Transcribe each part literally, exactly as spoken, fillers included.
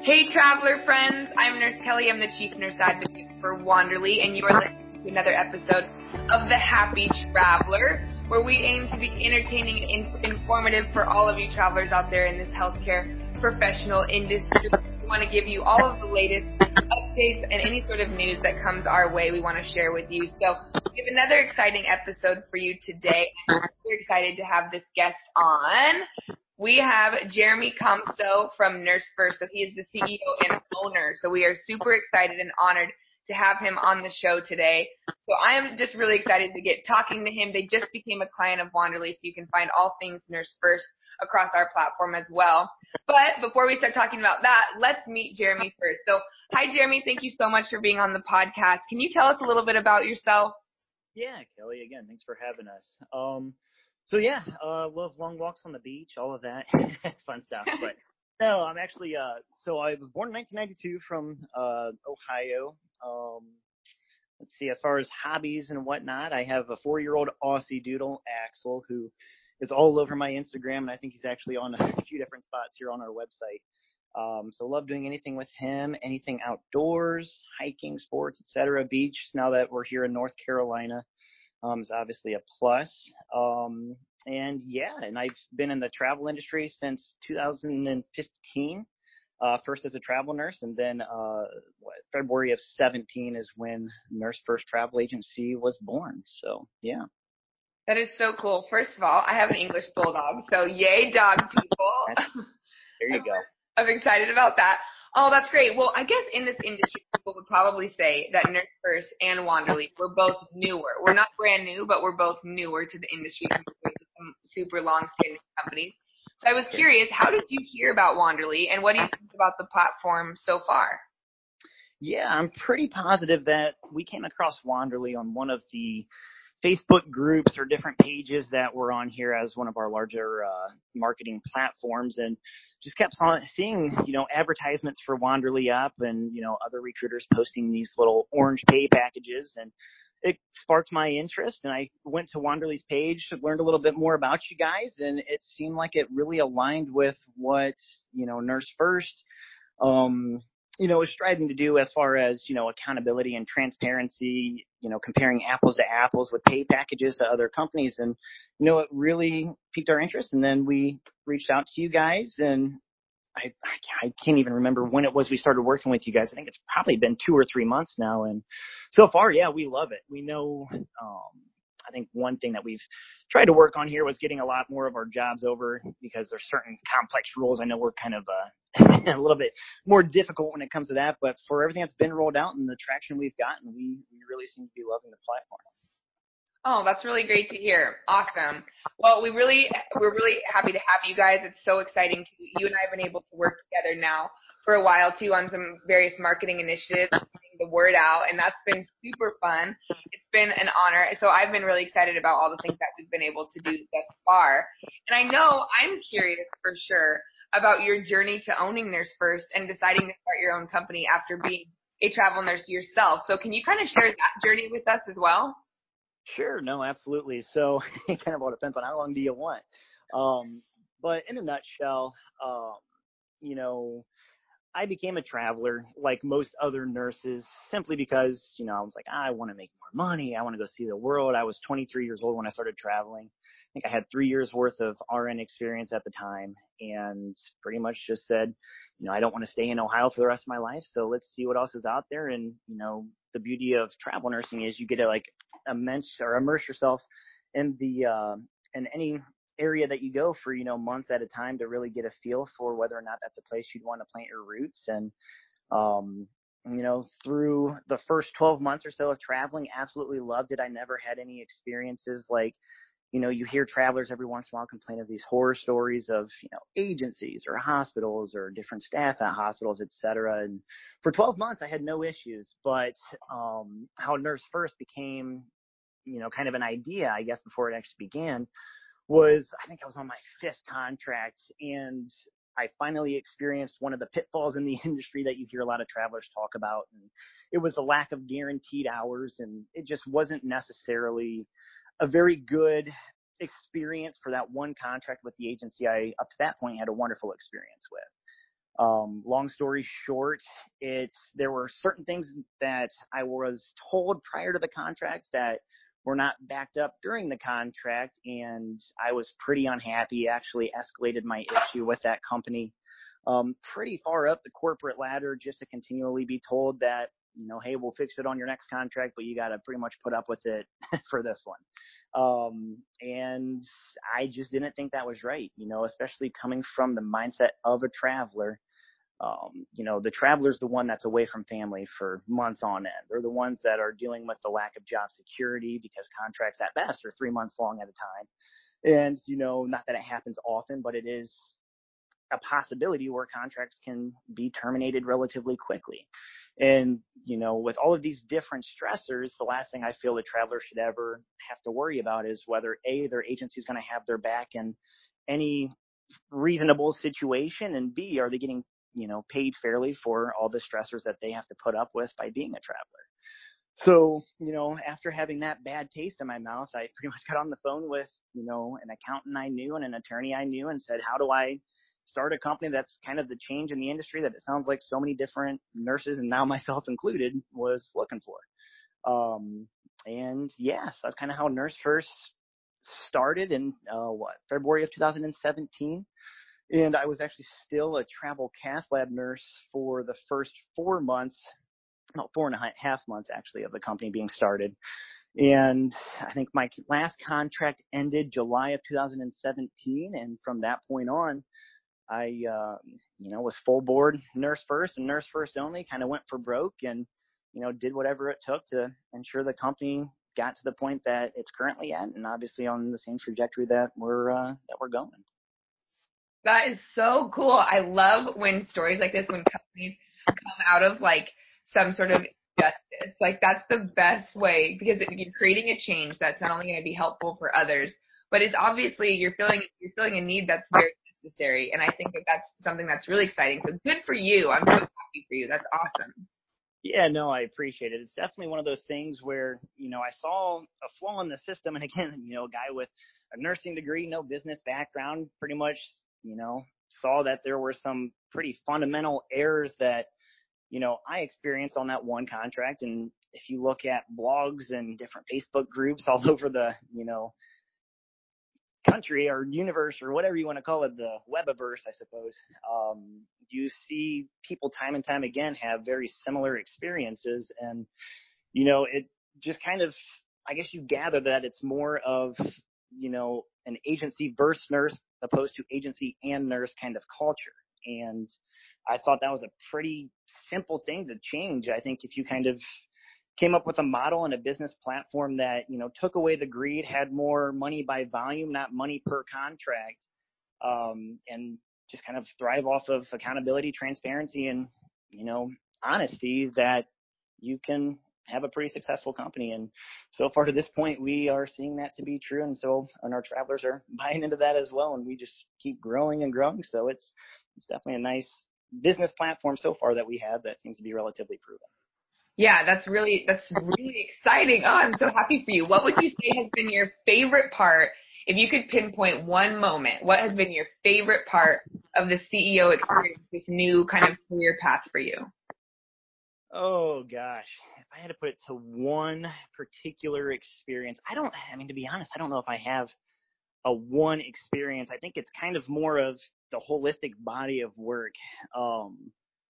Hey, traveler friends. I'm Nurse Kelly. I'm the Chief Nurse Advocate for Wanderly, and you are listening to another episode of The Happy Traveler, where we aim to be entertaining and in- informative for all of you travelers out there in this healthcare professional industry. We want to give you all of the latest updates and any sort of news that comes our way we want to share with you. So we have another exciting episode for you today. I'm super excited to have this guest on. We have Jeremy Comstow from Nurse First. So he is the C E O and owner. So we are super excited and honored to have him on the show today. So I am just really excited to get talking to him. They just became a client of Wanderly, so you can find all things Nurse First across our platform as well. But before we start talking about that, let's meet Jeremy first. So hi, Jeremy. Thank you so much for being on the podcast. Can you tell us a little bit about yourself? Yeah, Kelly, again, thanks for having us. Um, so yeah, uh, love long walks on the beach, all of that. It's fun stuff. But no, I'm actually, uh, so I was born in nineteen ninety-two from, uh, Ohio. Um, let's see, as far as hobbies and whatnot, I have a four-year-old Aussie Doodle, Axel, who is all over my Instagram, and I think he's actually on a few different spots here on our website. Um, so love doing anything with him, anything outdoors, hiking, sports, et cetera. Beach, now that we're here in North Carolina, um, is obviously a plus. Um, and yeah, and I've been in the travel industry since two thousand fifteen, uh, first as a travel nurse, and then uh, what, February of seventeen is when Nurse First Travel Agency was born. So yeah. That is so cool. First of all, I have an English bulldog, so yay, dog people. There you go. I'm excited about that. Oh, that's great. Well, I guess in this industry, people would probably say that Nurse First and Wanderly, we're both newer. We're not brand new, but we're both newer to the industry compared to some super long-standing companies. So I was curious, how did you hear about Wanderly, and what do you think about the platform so far? Yeah, I'm pretty positive that we came across Wanderly on one of the Facebook groups or different pages that were on here as one of our larger uh, marketing platforms, and just kept on seeing, you know, advertisements for Wanderly up, and, you know, other recruiters posting these little orange pay packages, and it sparked my interest, and I went to Wanderly's page, learned a little bit more about you guys, and it seemed like it really aligned with what, you know, Nurse First, um, you know, is striving to do as far as, you know, accountability and transparency, you know, comparing apples to apples with pay packages to other companies. And, you know, it really piqued our interest. And then we reached out to you guys, and I, I can't even remember when it was we started working with you guys. I think it's probably been two or three months now. And so far, yeah, we love it. We know, um, I think one thing that we've tried to work on here was getting a lot more of our jobs over, because there's certain complex rules. I know we're kind of uh, a little bit more difficult when it comes to that, but for everything that's been rolled out and the traction we've gotten, we, we really seem to be loving the platform. Oh, that's really great to hear. Awesome. Well, we really, we're really happy to have you guys. It's so exciting. To, you and I have been able to work together now for a while too on some various marketing initiatives, getting the word out, and that's been super fun. It's been an honor. So I've been really excited about all the things that we've been able to do thus far. And I know I'm curious for sure about your journey to owning Nurse First and deciding to start your own company after being a travel nurse yourself. So can you kind of share that journey with us as well? Sure. No, absolutely. So it kind of all depends on how long do you want. Um, but in a nutshell, um, you know, I became a traveler like most other nurses simply because, you know, I was like, ah, I want to make more money. I want to go see the world. I was twenty-three years old when I started traveling. I think I had three years worth of R N experience at the time, and pretty much just said, you know, I don't want to stay in Ohio for the rest of my life. So let's see what else is out there. And, you know, the beauty of travel nursing is you get to like immense or immerse yourself in the, uh, in any area that you go for, you know, months at a time to really get a feel for whether or not that's a place you'd want to plant your roots. And, um, you know, through the first twelve months or so of traveling, absolutely loved it. I never had any experiences like, you know, you hear travelers every once in a while complain of these horror stories of, you know, agencies or hospitals or different staff at hospitals, et cetera. And for twelve months, I had no issues. But um, how Nurse First became, you know, kind of an idea, I guess, before it actually began, was I think I was on my fifth contract, and I finally experienced one of the pitfalls in the industry that you hear a lot of travelers talk about. And it was the lack of guaranteed hours, and it just wasn't necessarily a very good experience for that one contract with the agency I, up to that point, had a wonderful experience with. Um, long story short, it's, there were certain things that I was told prior to the contract that were not backed up during the contract, and I was pretty unhappy. Actually escalated my issue with that company um, pretty far up the corporate ladder, just to continually be told that, you know, hey, we'll fix it on your next contract, but you got to pretty much put up with it for this one. Um, and I just didn't think that was right, you know, especially coming from the mindset of a traveler. Um, you know, the traveler's the one that's away from family for months on end. They're the ones that are dealing with the lack of job security, because contracts at best are three months long at a time. And, you know, not that it happens often, but it is a possibility where contracts can be terminated relatively quickly. And, you know, with all of these different stressors, the last thing I feel the traveler should ever have to worry about is whether A, their agency is going to have their back in any reasonable situation, and B, are they getting, you know, paid fairly for all the stressors that they have to put up with by being a traveler. So, you know, after having that bad taste in my mouth, I pretty much got on the phone with, you know, an accountant I knew and an attorney I knew and said, how do I start a company that's kind of the change in the industry that it sounds like so many different nurses, and now myself included, was looking for. Um, and yes, yeah, so that's kind of how Nurse First started in, uh, what, February of two thousand seventeen. And I was actually still a travel cath lab nurse for the first four months, no, four and a half months actually, of the company being started. And I think my last contract ended July of two thousand seventeen. And from that point on, I, uh, you know, was full board Nurse First and Nurse First only, kind of went for broke, and, you know, did whatever it took to ensure the company got to the point that it's currently at, and obviously on the same trajectory that we're, uh, that we're going. That is so cool. I love when stories like this, when companies come out of like some sort of justice. Like, that's the best way, because you're creating a change that's not only going to be helpful for others, but it's obviously you're feeling you're feeling a need that's very necessary. And I think that that's something that's really exciting. So good for you. I'm so happy for you. That's awesome. Yeah, no, I appreciate it. It's definitely one of those things where, you know, I saw a flaw in the system. And again, you know, a guy with a nursing degree, no business background, pretty much, you know, saw that there were some pretty fundamental errors that, you know, I experienced on that one contract. And if you look at blogs and different Facebook groups all over the, you know, country or universe or whatever you want to call it, the webiverse, I suppose, um, you see people time and time again have very similar experiences. And, you know, it just kind of, I guess you gather that it's more of, you know, an agency versus nurse opposed to agency and nurse kind of culture. And I thought that was a pretty simple thing to change. I think if you kind of came up with a model and a business platform that, you know, took away the greed, had more money by volume, not money per contract, um, and just kind of thrive off of accountability, transparency, and, you know, honesty, that you can have a pretty successful company. And so far to this point, we are seeing that to be true. And so, and our travelers are buying into that as well. And we just keep growing and growing. So it's, it's definitely a nice business platform so far that we have that seems to be relatively proven. Yeah, that's really, that's really exciting. Oh, I'm so happy for you. What would you say has been your favorite part? If you could pinpoint one moment, what has been your favorite part of the C E O experience, this new kind of career path for you? Oh gosh, if I had to put it to one particular experience, I don't, I mean, to be honest, I don't know if I have a one experience. I think it's kind of more of the holistic body of work. Um,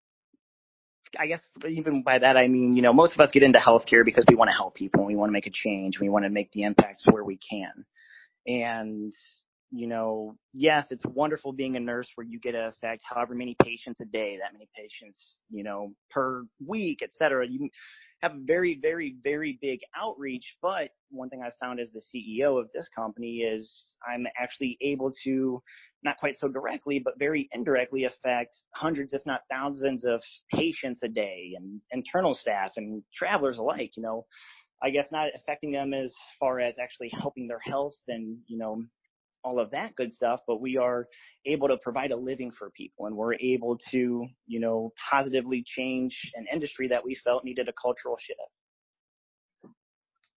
I guess even by that, I mean, you know, most of us get into healthcare because we want to help people and we want to make a change. We want to make the impacts where we can. And, you know, yes, it's wonderful being a nurse where you get to affect however many patients a day, that many patients, you know, per week, et cetera. You have a very, very, very big outreach. But one thing I've found as the C E O of this company is I'm actually able to, not quite so directly, but very indirectly affect hundreds, if not thousands of patients a day, and internal staff and travelers alike, you know. I guess not affecting them as far as actually helping their health and, you know, all of that good stuff, but we are able to provide a living for people, and we're able to, you know, positively change an industry that we felt needed a cultural shift.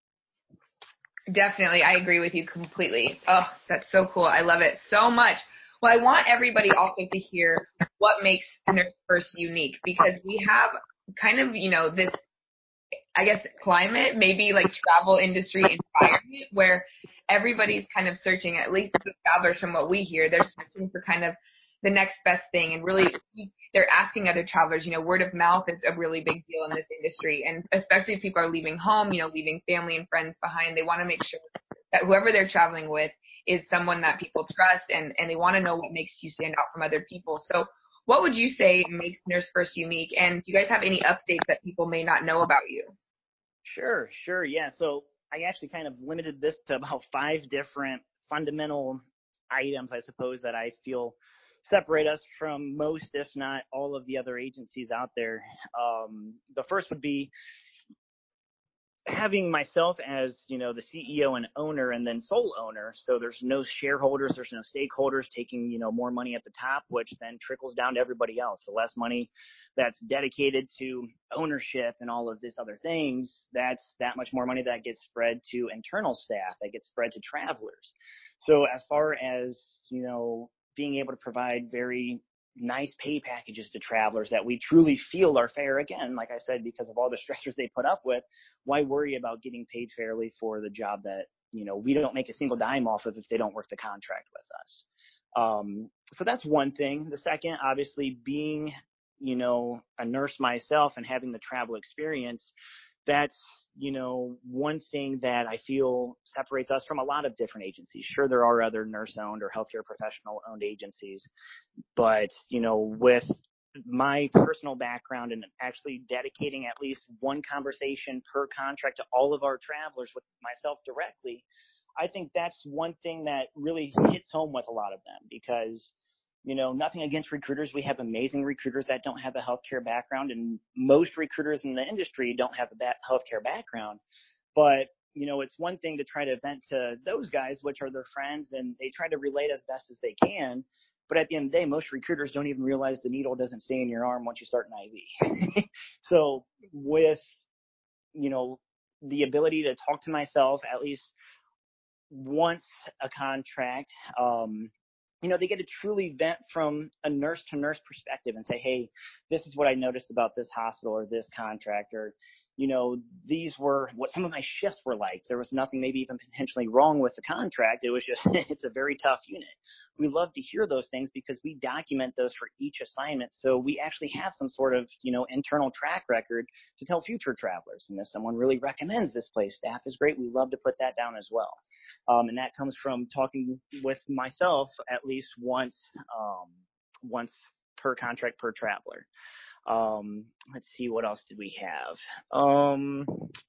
Definitely. I agree with you completely. Oh, that's so cool. I love it so much. Well, I want everybody also to hear what makes Nurse First unique, because we have kind of, you know, this, I guess, climate, maybe like travel industry environment where everybody's kind of searching, at least the travelers from what we hear, they're searching for kind of the next best thing. And really, they're asking other travelers, you know, word of mouth is a really big deal in this industry. And especially if people are leaving home, you know, leaving family and friends behind, they want to make sure that whoever they're traveling with is someone that people trust, and, and they want to know what makes you stand out from other people. So what would you say makes Nurse First unique? And do you guys have any updates that people may not know about you? Sure, sure. Yeah. So I actually kind of limited this to about five different fundamental items, I suppose, that I feel separate us from most, if not all, of the other agencies out there. Um, the first would be having myself as, you know, the C E O and owner and then sole owner. So there's no shareholders, there's no stakeholders taking, you know, more money at the top, which then trickles down to everybody else. The less money that's dedicated to ownership and all of this other things, that's that much more money that gets spread to internal staff, that gets spread to travelers. So as far as, you know, being able to provide very nice pay packages to travelers that we truly feel are fair, again, like I said, because of all the stressors they put up with, why worry about getting paid fairly for the job that, you know, we don't make a single dime off of if they don't work the contract with us. Um, so that's one thing. The second, obviously, being, you know, a nurse myself and having the travel experience, that's, you know, one thing that I feel separates us from a lot of different agencies. Sure, there are other nurse-owned or healthcare professional-owned agencies, but, you know, with my personal background and actually dedicating at least one conversation per contract to all of our travelers with myself directly, I think that's one thing that really hits home with a lot of them, because, you know, nothing against recruiters. We have amazing recruiters that don't have a healthcare background, and most recruiters in the industry don't have a healthcare background. But, you know, it's one thing to try to vent to those guys, which are their friends, and they try to relate as best as they can. But at the end of the day, most recruiters don't even realize the needle doesn't stay in your arm once you start an I V. So with, you know, the ability to talk to myself at least once a contract, um, you know, they get to truly vent from a nurse to nurse perspective and say, hey, this is what I noticed about this hospital or this contract, or, you know, these were what some of my shifts were like. There was nothing maybe even potentially wrong with the contract. It was just, it's a very tough unit. We love to hear those things because we document those for each assignment. So we actually have some sort of, you know, internal track record to tell future travelers. And if someone really recommends this place, staff is great, we love to put that down as well. Um, and that comes from talking with myself at least once, um, once per contract per traveler. Um, let's see, what else did we have? Um,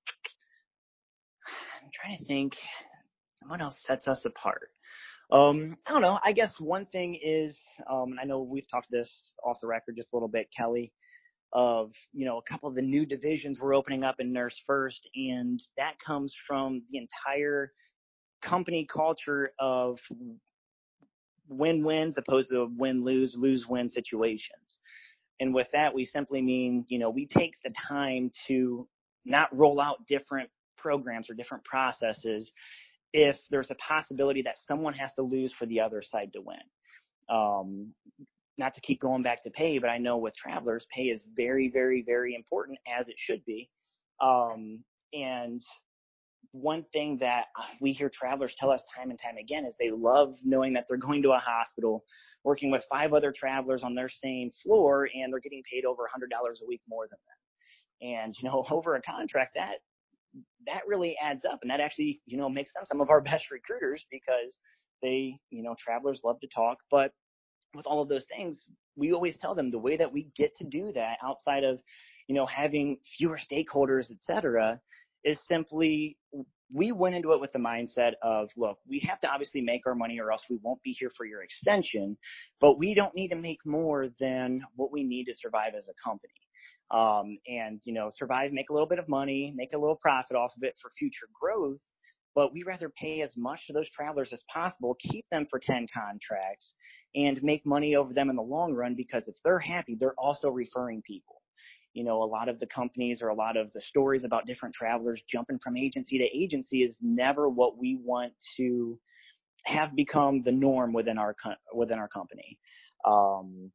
I'm trying to think what else sets us apart. Um, I don't know. I guess one thing is, um, and I know we've talked this off the record just a little bit, Kelly, of, you know, a couple of the new divisions we're opening up in Nurse First, and that comes from the entire company culture of win-wins opposed to win-lose, lose-win situations. And with that, we simply mean, you know, we take the time to not roll out different programs or different processes if there's a possibility that someone has to lose for the other side to win. Um, not to keep going back to pay, but I know with travelers, pay is very, very, very important, as it should be. Um, and one thing that we hear travelers tell us time and time again is they love knowing that they're going to a hospital, working with five other travelers on their same floor, and they're getting paid over one hundred dollars a week more than them. And, you know, over a contract, that that really adds up, and that actually, you know, makes them some of our best recruiters, because they, you know, travelers love to talk. But with all of those things, we always tell them the way that we get to do that outside of, you know, having fewer stakeholders, et cetera, is simply, we went into it with the mindset of, look, we have to obviously make our money or else we won't be here for your extension, but we don't need to make more than what we need to survive as a company. Um, and, you know, survive, make a little bit of money, make a little profit off of it for future growth. But we rather pay as much to those travelers as possible, keep them for ten contracts, and make money over them in the long run, because if they're happy, they're also referring people. You know, a lot of the companies or a lot of the stories about different travelers jumping from agency to agency is never what we want to have become the norm within our within our company. Um,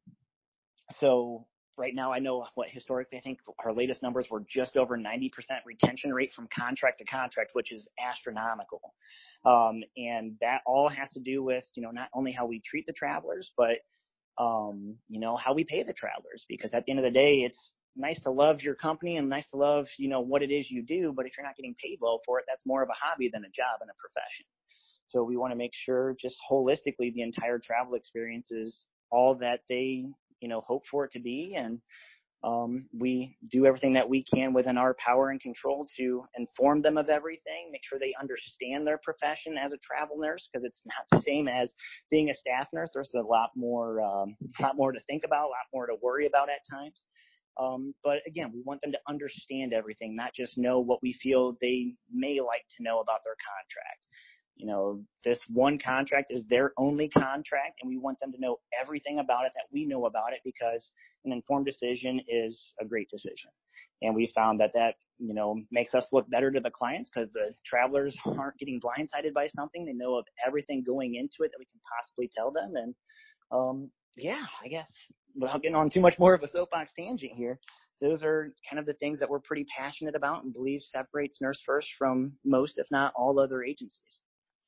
so right now, I know what historically I think our latest numbers were just over ninety percent retention rate from contract to contract, which is astronomical. Um, and that all has to do with, you know, not only how we treat the travelers, but um, you know, how we pay the travelers, because at the end of the day, it's nice to love your company and nice to love, you know, what it is you do. But if you're not getting paid well for it, that's more of a hobby than a job and a profession. So we want to make sure just holistically the entire travel experience is all that they, you know, hope for it to be. And um, we do everything that we can within our power and control to inform them of everything, make sure they understand their profession as a travel nurse, because it's not the same as being a staff nurse. There's a lot more, um, a lot more to think about, a lot more to worry about at times. Um, but again, we want them to understand everything, not just know what we feel they may like to know about their contract. You know, this one contract is their only contract, and we want them to know everything about it that we know about it, because an informed decision is a great decision. And we found that that, you know, makes us look better to the clients, because the travelers aren't getting blindsided by something. They know of everything going into it that we can possibly tell them. And, um, yeah, I guess without getting on too much more of a soapbox tangent here, those are kind of the things that we're pretty passionate about and believe separates Nurse First from most, if not all, other agencies.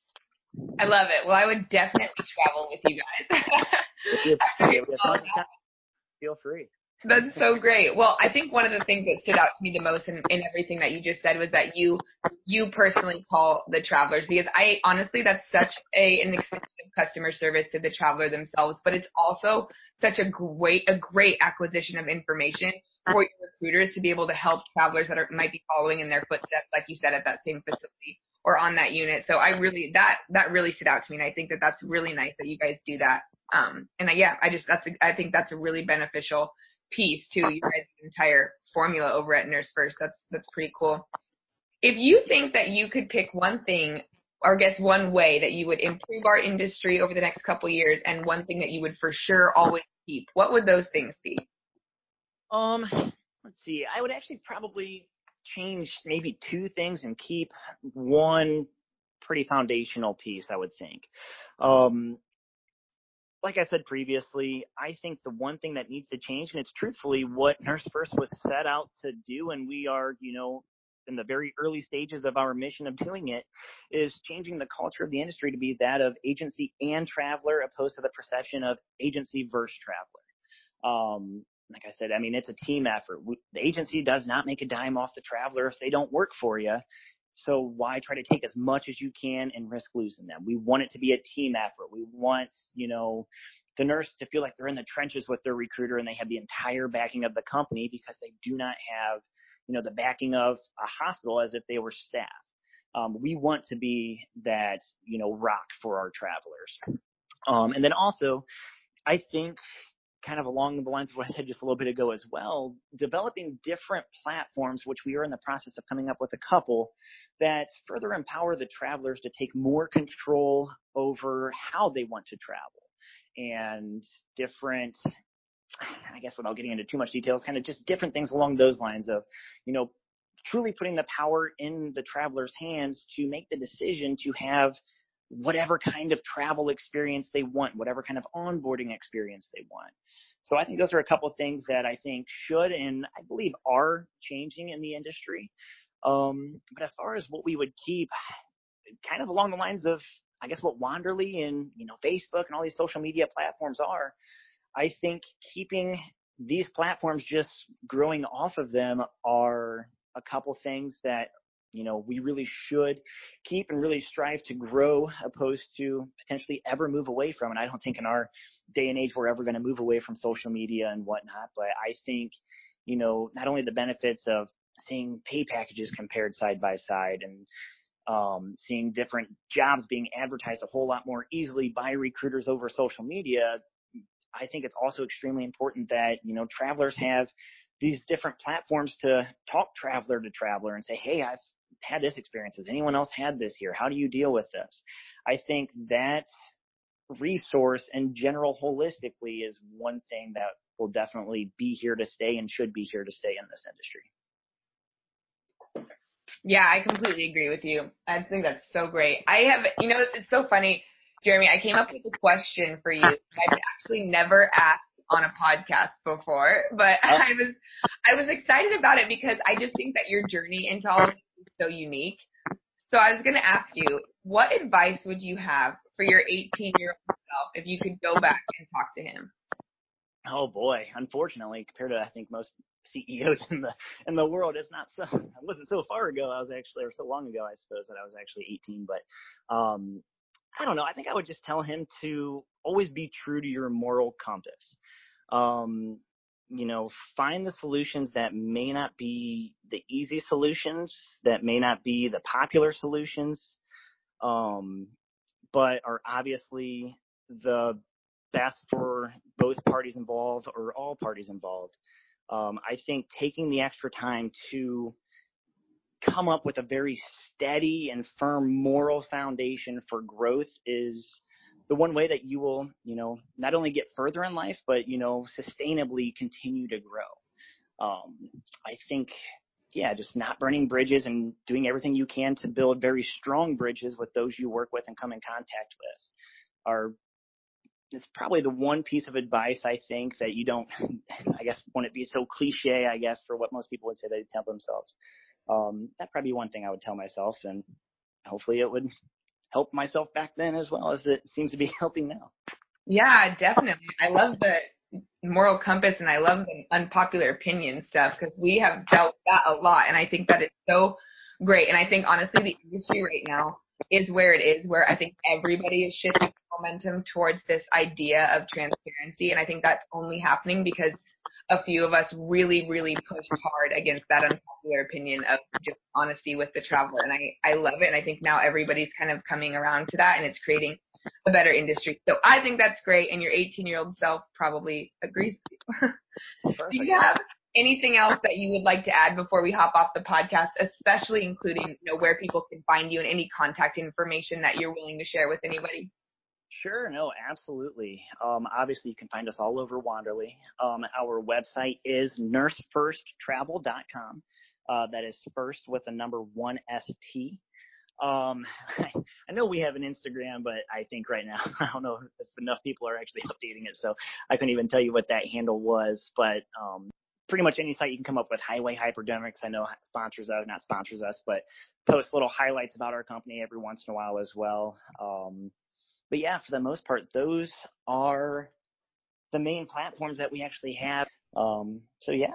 I love it. Well, I would definitely travel with you guys. If you, if you have time, feel free. That's so great. Well, I think one of the things that stood out to me the most in, in everything that you just said was that you you personally call the travelers, because I honestly, that's such a an expensive customer service to the traveler themselves, but it's also such a great a great acquisition of information for your recruiters to be able to help travelers that are might be following in their footsteps, like you said, at that same facility or on that unit. So I really that that really stood out to me, and I think that that's really nice that you guys do that. Um, and I, yeah, I just that's I think that's a really beneficial piece to your guys' entire formula over at Nurse First. That's that's pretty cool. If you think that you could pick one thing, or I guess one way that you would improve our industry over the next couple of years, and one thing that you would for sure always keep, what would those things be? Um, let's see. I would actually probably change maybe two things and keep one pretty foundational piece, I would think. Um, like I said previously, I think the one thing that needs to change, and it's truthfully what Nurse First was set out to do, and we are, you know, in the very early stages of our mission of doing it, is changing the culture of the industry to be that of agency and traveler, opposed to the perception of agency versus traveler. Um, like I said, I mean, it's a team effort. We, the agency does not make a dime off the traveler if they don't work for you. So why try to take as much as you can and risk losing them? We want it to be a team effort. We want, you know, the nurse to feel like they're in the trenches with their recruiter and they have the entire backing of the company, because they do not have, you know, the backing of a hospital as if they were staff. Um, we want to be that, you know, rock for our travelers. Um, and then also, I think, kind of along the lines of what I said just a little bit ago as well, developing different platforms, which we are in the process of coming up with a couple, that further empower the travelers to take more control over how they want to travel. And different, I guess without getting into too much details, kind of just different things along those lines of, you know, truly putting the power in the traveler's hands to make the decision to have whatever kind of travel experience they want, whatever kind of onboarding experience they want. So I think those are a couple of things that I think should, and I believe are, changing in the industry. Um, but as far as what we would keep, kind of along the lines of, I guess, what Wanderly and, you know, Facebook and all these social media platforms are, I think keeping these platforms, just growing off of them, are a couple things that, you know, we really should keep and really strive to grow, opposed to potentially ever move away from. And I don't think in our day and age we're ever going to move away from social media and whatnot. But I think, you know, not only the benefits of seeing pay packages compared side by side, and um, seeing different jobs being advertised a whole lot more easily by recruiters over social media, I think it's also extremely important that, you know, travelers have these different platforms to talk traveler to traveler and say, hey, I've had this experience. Has anyone else had this here? How do you deal with this? I think that resource in general, holistically, is one thing that will definitely be here to stay and should be here to stay in this industry. Yeah, I completely agree with you. I think that's so great. I have, you know, it's so funny. Jeremy, I came up with a question for you. I've actually never asked on a podcast before, but oh. I was I was excited about it because I just think that your journey into all of this is so unique. So I was going to ask you, what advice would you have for your eighteen-year-old self if you could go back and talk to him? Oh boy, unfortunately, compared to I think most C E Os in the in the world, it's not so. It wasn't so far ago. I was actually, or so long ago, I suppose, that I was actually eighteen. But um, I don't know. I think I would just tell him to always be true to your moral compass. Um, you know, find the solutions that may not be the easy solutions, that may not be the popular solutions, um, but are obviously the best for both parties involved or all parties involved. Um, I think taking the extra time to come up with a very steady and firm moral foundation for growth is the one way that you will, you know, not only get further in life, but, you know, sustainably continue to grow. Um, I think, yeah, just not burning bridges and doing everything you can to build very strong bridges with those you work with and come in contact with are it's probably the one piece of advice I think that you don't, I guess, want it be so cliche, I guess, for what most people would say they tell themselves. Um, that'd probably be one thing I would tell myself, and hopefully it would help myself back then as well as it seems to be helping now. Yeah, definitely. I love the moral compass and I love the unpopular opinion stuff because we have dealt with that a lot, and I think that is so great. And I think, honestly, the industry right now is where it is, where I think everybody is shifting momentum towards this idea of transparency. And I think that's only happening because a few of us really, really pushed hard against that unpopular opinion of just honesty with the traveler. And I, I love it. And I think now everybody's kind of coming around to that, and it's creating a better industry. So I think that's great. And your eighteen-year-old self probably agrees with you. Do you have anything else that you would like to add before we hop off the podcast, especially including, you know, where people can find you and any contact information that you're willing to share with anybody? Sure. No, absolutely. Um, obviously, you can find us all over Wanderly. Um, our website is nurse first travel dot com. Uh, that is first with a number one S T. Um, I know we have an Instagram, but I think right now, I don't know if enough people are actually updating it, so I couldn't even tell you what that handle was. But um, pretty much any site you can come up with, Highway Hypodermics, I know sponsors us, not sponsors us, but post little highlights about our company every once in a while as well. Um, But yeah, for the most part, those are the main platforms that we actually have. Um, so yeah.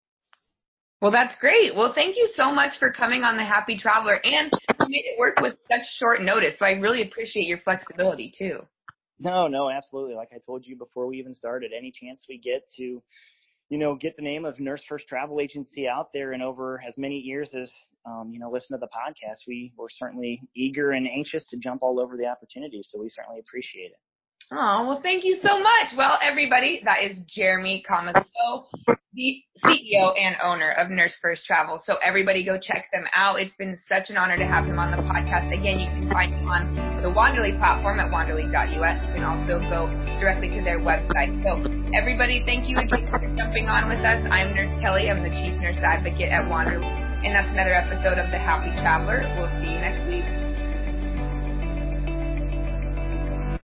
Well, that's great. Well, thank you so much for coming on The Happy Traveler, and you made it work with such short notice. So I really appreciate your flexibility too. No, no, absolutely. Like I told you before we even started, any chance we get to, you know, get the name of Nurse First Travel Agency out there and over as many years as, um, you know, listen to the podcast, we were certainly eager and anxious to jump all over the opportunity. So we certainly appreciate it. Oh, well, thank you so much. Well, everybody, that is Jeremy Comiso, the C E O and owner of Nurse First Travel. So everybody go check them out. It's been such an honor to have him on the podcast. Again, you can find him on the Wanderly platform at wanderly dot U S. You can also go directly to their website. So everybody, thank you again for jumping on with us. I'm Nurse Kelly. I'm the Chief Nurse Advocate at Wanderly. And that's another episode of The Happy Traveler. We'll see you next week.